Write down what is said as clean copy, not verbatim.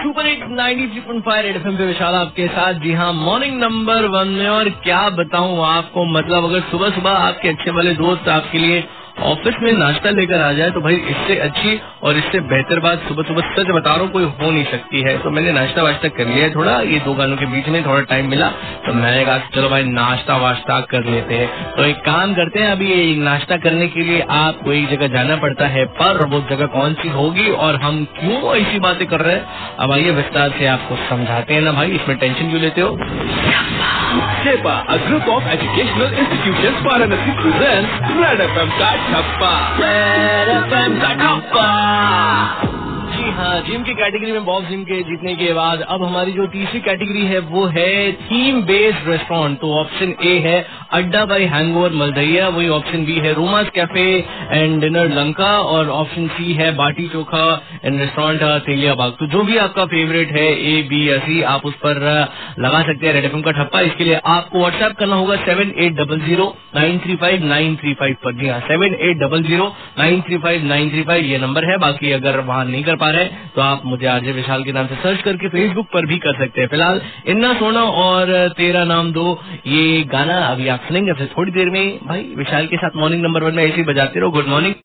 Super hit 93.5 red FM पे विशाल आपके साथ। जी हाँ, मॉर्निंग नंबर 1 में। और क्या बताऊं आपको, मतलब अगर सुबह सुबह आपके अच्छे वाले दोस्त आपके लिए ऑफिस में नाश्ता लेकर आ जाए तो भाई इससे अच्छी और इससे बेहतर बात सुबह सुबह सच बता रहा हूँ कोई हो नहीं सकती है। तो मैंने नाश्ता वाश्ता कर लिया है, थोड़ा ये दो गानों के बीच में थोड़ा टाइम मिला तो मैंने कहा चलो भाई नाश्ता वाश्ता कर लेते हैं। तो एक काम करते हैं, अभी ये नाश्ता करने के लिए आपको एक जगह जाना पड़ता है, पर वो जगह कौन सी होगी और हम क्यों ऐसी बातें कर रहे हैं अब आइए विस्तार से आपको समझाते हैं ना भाई, इसमें टेंशन क्यों लेते हो। SEPA, a group of educational institutions, Varanasi presents Red FM का ठप्पा। Red FM का ठप्पा। जी हाँ, जिम की कैटेगरी में बॉब जिम के जीतने के बाद अब हमारी जो तीसरी कैटेगरी है वो है थीम बेस्ड रेस्टोरेंट। तो ऑप्शन ए है अड्डा बाई हैंगओवर मलदहिया, वही ऑप्शन बी है Roma's cafe and dinner Lanka, और ऑप्शन सी है बाटी चोखा एंड रेस्टोरेंट तेलिया बाग। तो जो भी आपका फेवरेट है ए बी या सी, आप उस पर लगा सकते हैं रेड एफएम का ठप्पा। इसके लिए आपको व्हाट्सएप करना होगा 7800935935 पर। जी हाँ, 7800935935 ये नंबर है। बाकी अगर वहाँ नहीं कर पा रहे तो आप मुझे आरजे विशाल के नाम से सर्च करके फेसबुक पर भी कर सकते हैं। फिलहाल इन्ना सोना और तेरा नाम दो ये गाना अभी आप सुनेंगे, फिर थोड़ी देर में भाई विशाल के साथ मॉर्निंग नंबर 1 में ऐसे ही बजाते रहो। Good morning.